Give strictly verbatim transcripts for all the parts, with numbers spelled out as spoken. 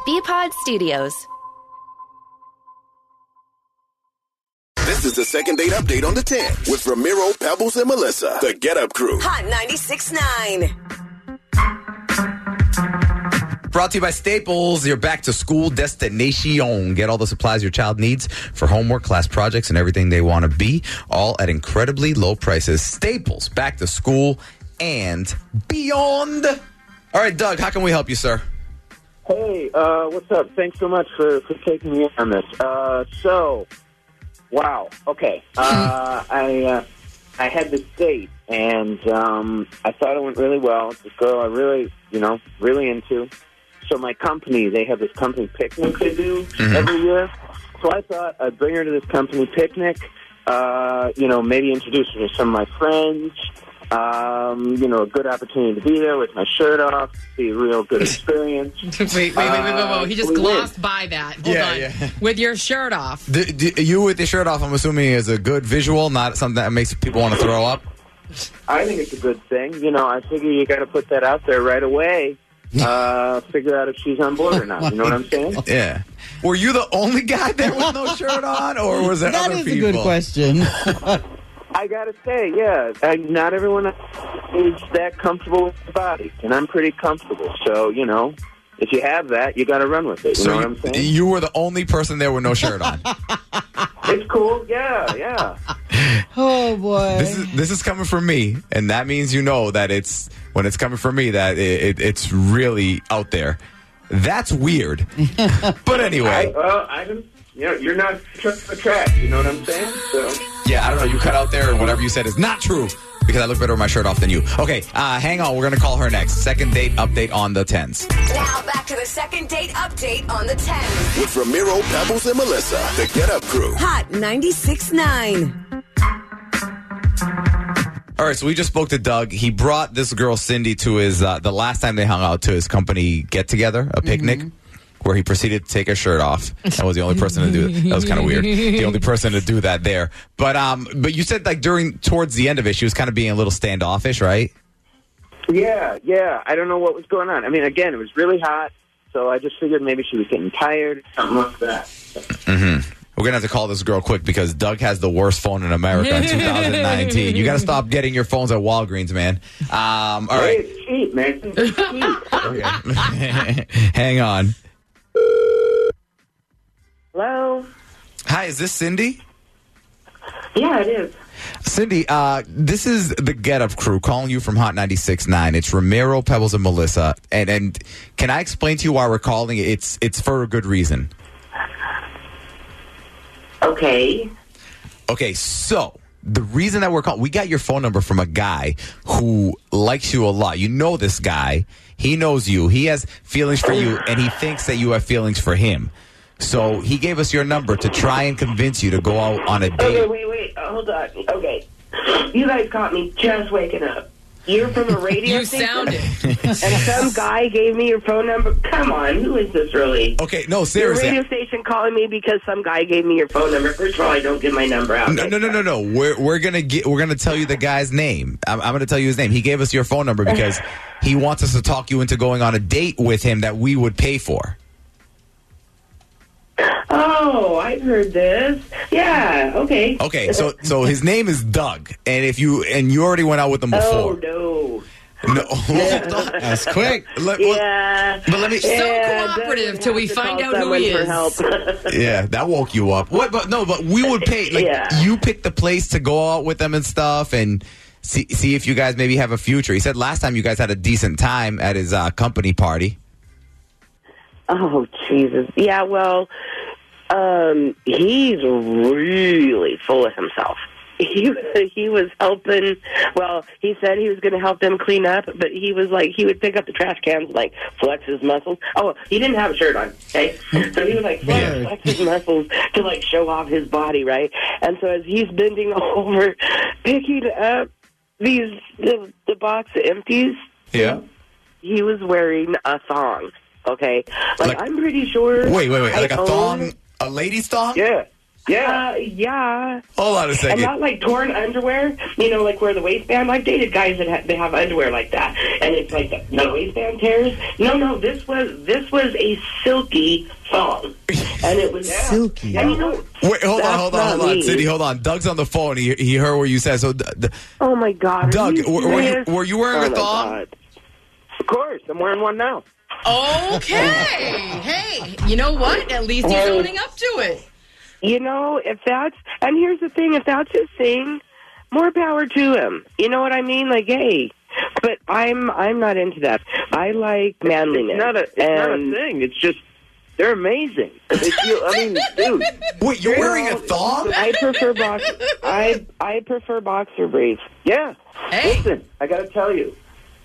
B-Pod Studios. This is the second date update on the ten with Ramiro, Pebbles, and Melissa. The Get Up Crew. Hot ninety-six point nine. Brought to you by Staples, your back-to-school destination. Get all the supplies your child needs for homework, class projects, and everything they want to be, all at incredibly low prices. Staples, back to school, and beyond. All right, Doug, how can we help you, sir? Hey, uh, what's up? Thanks so much for, for taking me on this. Uh, so, wow, okay. Uh, I uh, I had this date, and um, I thought it went really well. This girl I really, you know, really into. So my company, they have this company picnic they do mm-hmm. every year. So I thought I'd bring her to this company picnic, uh, you know, maybe introduce her to some of my friends. Um, you know, a good opportunity to be there with my shirt off, be a real good experience. wait, wait, wait, wait, wait, wait. He just Uh, glossed by that. Hold Yeah, on. yeah. With your shirt off. D- d- you with your shirt off, I'm assuming, is a good visual, not something that makes people want to throw up? I think it's a good thing. You know, I figure you got to put that out there right away. Uh, figure out if she's on board or not. You know what I'm saying? Yeah. Were you the only guy there with no shirt on, or was there That other is people? a good question. I got to say, yeah, I, not everyone is that comfortable with the body, and I'm pretty comfortable. So, you know, if you have that, you got to run with it. You So know what you, I'm saying? you were the only person there with no shirt on. It's cool. Yeah, yeah. Oh, boy. This is this is coming from me, and that means you know that it's when it's coming from me that it, it, it's really out there. That's weird. But I, anyway, well, I don't, you know, you're not truck for track. You know what I'm saying? So. yeah, I don't know. You cut out there, and whatever you said is not true because I look better with my shirt off than you. Okay, uh, hang on. We're gonna call her next. Second date update on the tens. Now back to the second date update on the ten. With Ramiro, Pebbles, and Melissa. The Get Up Crew. Hot ninety-six point nine. All right, so we just spoke to Doug. He brought this girl Cindy to his uh, the last time they hung out to his company get together, a picnic, Mm-hmm. where he proceeded to take her shirt off. That was the only person to do it. That was kind of weird. The only person to do that there. But um, but you said like during towards the end of it, she was kind of being a little standoffish, right? Yeah, yeah. I don't know what was going on. I mean, again, it was really hot, so I just figured maybe she was getting tired, something like that. Mm-hmm. We're going to have to call this girl quick because Doug has the worst phone in America in two thousand nineteen. You got to stop getting your phones at Walgreens, man. Um, all Hey, right. it's cheap, man. It's cheap. Okay. Hang on. Hello? Hi, is this Cindy? Yeah, it is. Cindy, uh, this is the Get Up Crew calling you from Hot ninety-six point nine. It's Ramiro, Pebbles, and Melissa. And and can I explain to you why we're calling? It's it's for a good reason. Okay. Okay, so the reason that we're calling, we got your phone number from a guy who likes you a lot. You know this guy. He knows you. He has feelings for you, and he thinks that you have feelings for him. So he gave us your number to try and convince you to go out on a Okay, date. wait, wait. Uh, hold on. Okay. You guys caught me just waking up. You're from a radio You station? sounded. And some guy gave me your phone number? Come on, who is this really? Okay, no, Your seriously. radio station calling me because some guy gave me your phone number. First of all, I don't give my number out. No, no, no, no, no. We're we're gonna get. We're gonna tell you the guy's name. I'm, I'm gonna tell you his name. He gave us your phone number because he wants us to talk you into going on a date with him that we would pay for. Oh, I've heard this. Yeah, okay. Okay, so so his name is Doug, and if you and you already went out with him Oh, before. no. No, hold on. That's quick. Let- well, Yeah. but let me. So Yeah, cooperative Doug till we has to find call out who he someone is. for help. Yeah, that woke you up. What? But no, but we would pay. Like Yeah. you pick the place to go out with them and stuff, and see see if you guys maybe have a future. He said last time you guys had a decent time at his uh, company party. Oh, Jesus. Yeah, well, um, he's really full of himself. He he was helping. Well, he said he was going to help them clean up, but he was like he would pick up the trash cans and like flex his muscles. Oh, he didn't have a shirt on. Okay, so he would like flex, Yeah. flex his muscles to like show off his body, right? And so as he's bending over, picking up these the, the box of empties, Yeah. he was wearing a thong. Okay, like, Like- I'm pretty sure. Wait, wait, wait. I Like a own- thong, a lady's thong? Yeah. Yeah. Uh, yeah. Hold on a And second. not like torn underwear, you know, like where the waistband. I've dated guys that ha- they have underwear like that, and it's like the, the waistband tears. No, no, this was this was a silky thong, and it was Silky. And you know, Wait, hold on, that's hold on, not hold on, me. Cindy, hold on. Doug's on the phone. He he heard what you said. So, d- d- Oh my God, are Doug, you were, were you serious? were you wearing Oh a my thong? God. Of course, I'm wearing one now. Okay. Hey, you know what? At least he's Hey. owning up to it. You know, if that's, and here's the thing, if that's his thing, more power to him. You know what I mean? Like, hey, but I'm I'm not into that. I like manliness. It's not a, it's and not a thing. It's just, they're amazing. It's, you, I mean, dude. Wait, you're you wearing know, a thong? I prefer box. I I prefer boxer briefs. Yeah. Hey. Listen, I got to tell you,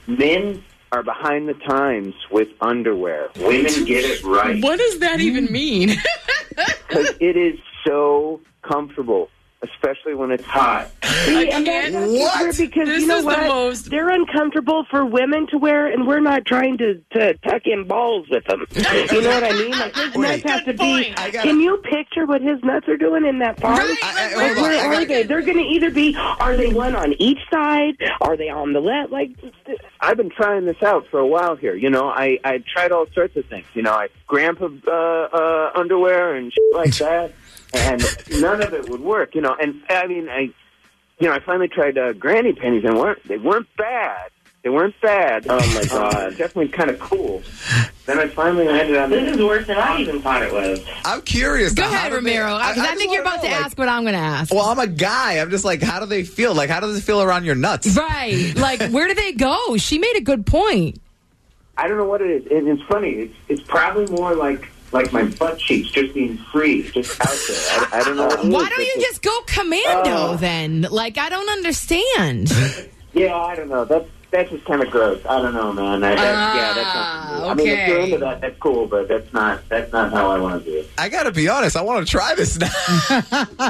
men are behind the times with underwear. Women get it right. What does that even mean? Because it is so comfortable, especially when it's hot. See, and that- that's What? weird because This you know is the what? most- They're uncomfortable for women to wear, and we're not trying to, to tuck in balls with them. You know what I mean? Like his Wait. nuts have to Good be. point. I gotta- Can you picture what his nuts are doing in that thong? Right, I- I- right, hold Like, on, where I are gotta- they? They're going to either be. Are they one on each side? Are they on the left? Like, I've been trying this out for a while here. You know, I, I tried all sorts of things. You know, I grandpa uh, uh, underwear and shit like that, and none of it would work. You know, and I mean, I, you know, I finally tried uh, granny panties, and weren't they weren't bad. They weren't bad. Oh, my God. Uh, definitely kind of cool. Then I finally landed on this is worse than I even thought it was. I'm curious. Go now, how ahead, do they- Ramiro. I, 'cause I just think you're wanna about to know, like- ask what I'm going to ask. Well, I'm a guy. I'm just like, how do they feel? Like, how does it feel around your nuts? Right. Like, where do they go? She made a good point. I don't know what it is. And it's funny. It's it's probably more like like my butt cheeks just being free, just out there. I, I don't know. What it is, Why but don't you it's- just go commando Oh. then? Like, I don't understand. Yeah, I don't know. That's that's just kind of gross. I don't know, man. I, that, yeah, that's not for me. I mean, if you're okay. into that, that's cool, but that's not that's not how I want to do it. I gotta be honest. I want to try this now,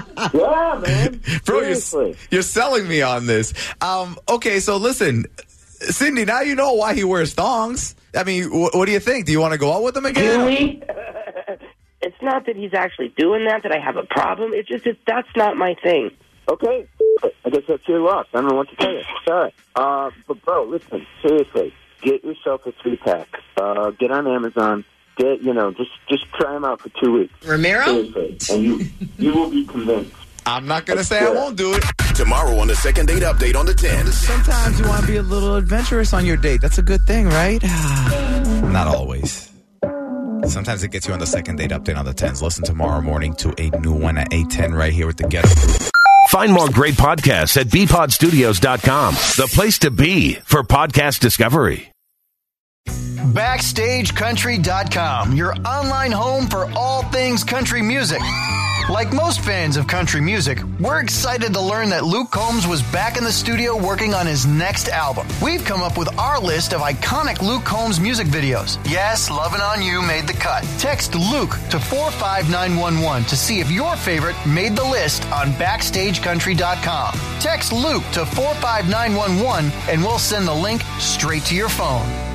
Yeah, man. bro. You're, Seriously. you're selling me on this. Um, okay, so listen, Cindy. Now you know why he wears thongs. I mean, wh- what do you think? Do you want to go out with him again? Really? It's not that he's actually doing that, that I have a problem. It's just that that's not my thing. Okay. I guess that's your loss. I don't know what to tell you. Sorry. Uh, but, bro, listen, seriously, get yourself a three-pack. Uh, get on Amazon. Get, you know, just just try them out for two weeks. Ramiro? Seriously. And you, you will be convinced. I'm not gonna say I won't do it. Tomorrow on the second date update on the tens. Sometimes you want to be a little adventurous on your date. That's a good thing, right? Not always. Sometimes it gets you on the second date update on the tens. Listen tomorrow morning to a new one at eight ten right here with the Get Up Crew. Find more great podcasts at b pod studios dot com, the place to be for podcast discovery. Backstage Country dot com, your online home for all things country music. Like most fans of country music, we're excited to learn that Luke Combs was back in the studio working on his next album. We've come up with our list of iconic Luke Combs music videos. Yes, Lovin' On You made the cut. Text Luke to four five nine one one to see if your favorite made the list on Backstage Country dot com. Text Luke to four five nine one one and we'll send the link straight to your phone.